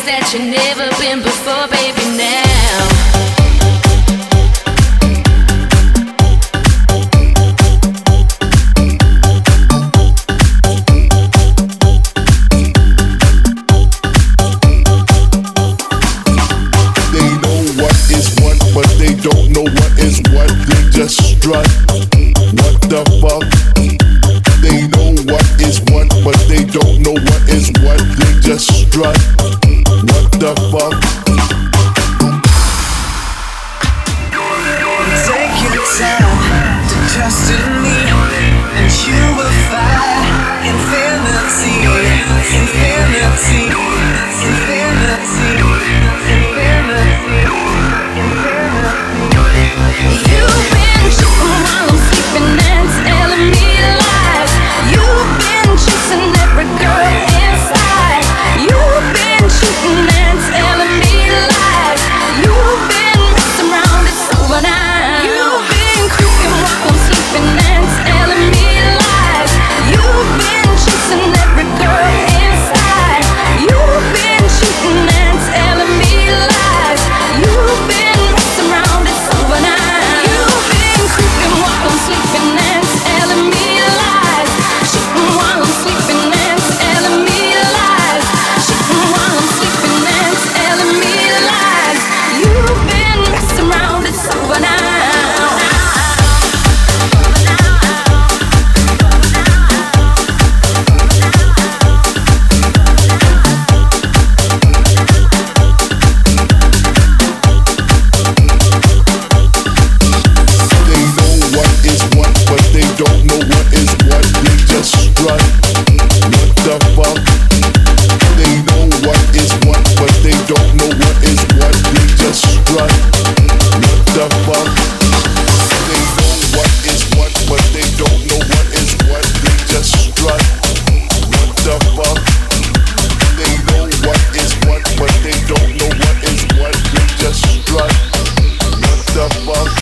places that you've never been before, baby, now. But they don't know what is what, they just strut. What the fuck? They know what is what, but they don't know what is what, they just strut. What the fuck? Take your time to trust in me, and you will find infinity, infinity, infinity, infinity. You've been chasing while I'm sleeping and telling me lies. You've been chasing every girl inside. You've been cheating and telling